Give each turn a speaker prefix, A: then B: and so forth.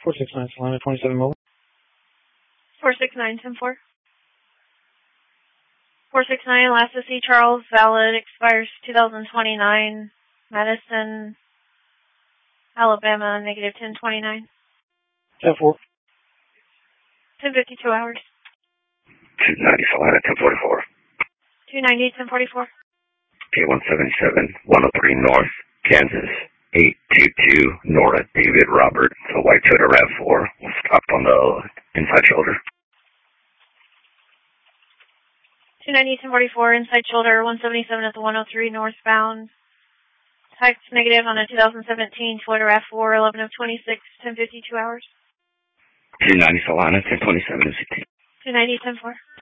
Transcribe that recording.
A: 469 Solana 27 mobile.
B: 469 10-4. 469 Alaska C. Charles, valid, expires 2029. Madison, Alabama, negative 1029.
A: 10-4.
B: 1052 hours.
C: 290 Solana 1044.
B: 290 1044.
C: K177 103 North, Kansas 822 Nora David Robert. So white Toyota RAV4 was stopped on the inside shoulder.
B: 290 1044 inside shoulder 177 at the 103 northbound. Text negative on a 2017 Toyota RAV4 11 of 26 1052 hours.
C: 290 Solana 1027
B: 290 10-4.